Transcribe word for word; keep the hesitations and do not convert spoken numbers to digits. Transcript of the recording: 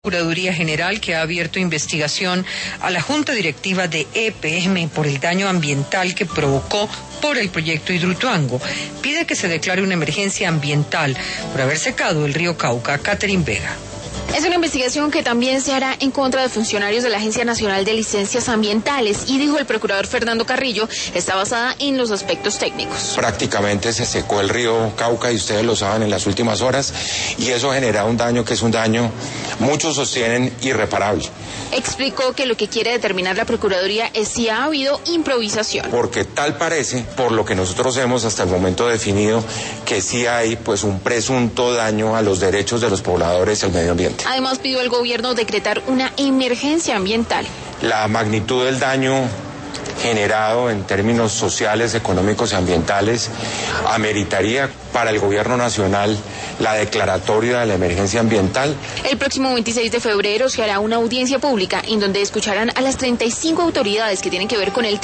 Procuraduría General, que ha abierto investigación a la Junta Directiva de E P M por el daño ambiental que provocó por el proyecto Hidroituango, pide que se declare una emergencia ambiental por haber secado el río Cauca. Catherine Vega. Es una investigación que también se hará en contra de funcionarios de la Agencia Nacional de Licencias Ambientales y, dijo el procurador Fernando Carrillo, está basada en los aspectos técnicos. Prácticamente se secó el río Cauca y ustedes lo saben en las últimas horas, y eso genera un daño que es un daño, muchos sostienen, irreparable. Explicó que lo que quiere determinar la Procuraduría es si ha habido improvisación. Porque tal parece, por lo que nosotros hemos hasta el momento definido, que sí hay pues un presunto daño a los derechos de los pobladores y al medio ambiente. Además, pidió al gobierno decretar una emergencia ambiental. La magnitud del daño generado en términos sociales, económicos y ambientales ameritaría para el gobierno nacional la declaratoria de la emergencia ambiental. El próximo veintiséis de febrero se hará una audiencia pública en donde escucharán a las treinta y cinco autoridades que tienen que ver con el tema.